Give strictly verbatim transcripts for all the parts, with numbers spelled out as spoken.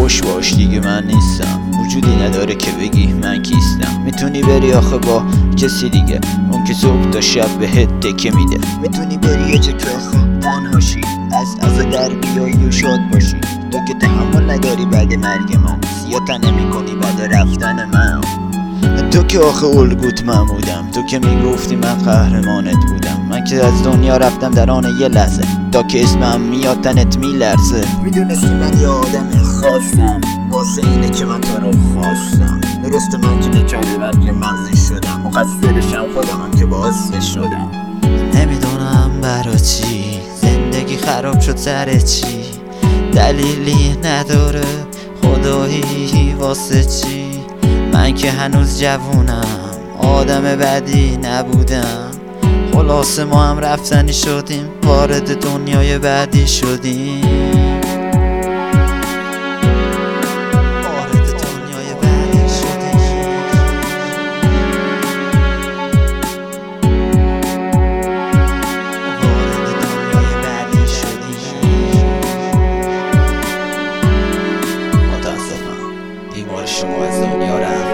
خوش باش دیگه من نیستم، وجودی نداره که بگی من کیستم. میتونی بری آخه با کسی دیگه، اون که صبح تا شب بهت تکه میده. میتونی بری یه جا که آخه تنهاشی، از از در بیایی و شاد باشی. تو که تحمل نداری بعد مرگ من، سیاتا نمی کنی بعد رفتن من. تو که آخه الگوت من بودم، تو که میگفتی من قهرمانت بودم. من که از دنیا رفتم در آن یه لحظه، تا که اسمم میاد تنت میلرزه. میدونستی من یه آدم خاصم، واسه اینه که من تو رو خواستم. درسته من که نکرده برگ مغزی شدم، مقصرشم خودمم که باعث شدم. نمیدونم برا چی زندگی خراب شد سر چی، دلیلی نداره خدایی واسه چی. من که هنوز جوونم، آدم بدی نبودم. خلاصه ما هم رفتنی شدیم، وارد دنیای بعدی شدیم. وارد دنیای بعدی شدیم. وارد دنیای بعدی شدیم. متاسفم دیوار شما از دنیا رفت.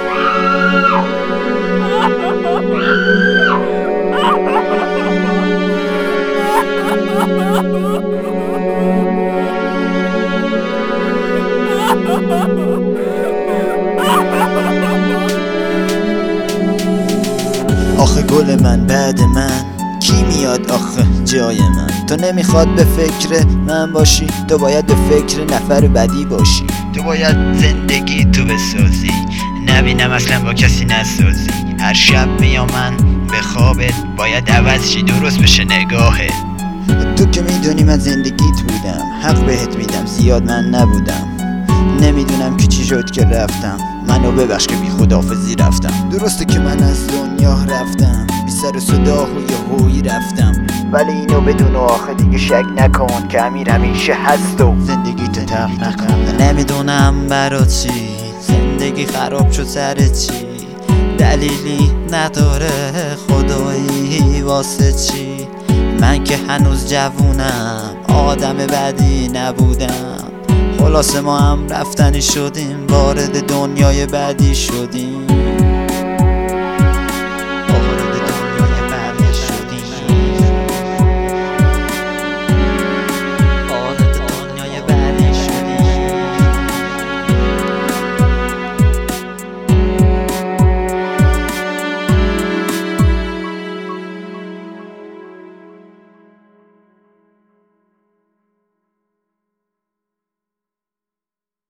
آخه گل من بعد من کی میاد آخه جای من؟ تو نمیخواد به فکر من باشی، تو باید به فکر نفر بعدی باشی. تو باید زندگی تو بسازی، نبینم اصلا با کسی نسازی. هر شب میام من به خوابت، باید عوض شی درست بشه نگاهت. تو که میدونی من زندگیت بودم، حق بهت میدم زیاد من نبودم. نمیدونم که چی شد که رفتم، منو ببخش که بی خداحافظی رفتم. درسته که من از دنیا رفتم، بی سر و صدا و یهویی رفتم، ولی اینو بدون و آخه دیگه شک نکن که امیر همیشه هست و زندگیت ترک نکن. نمیدونم برا چی زندگی خراب شد سر چی، دلیلی نداره خدایی واسه چی. من که هنوز جوونم، آدم بدی نبودم. خلاصه ما هم رفتنی شدیم، وارد دنیای بعدی شدیم.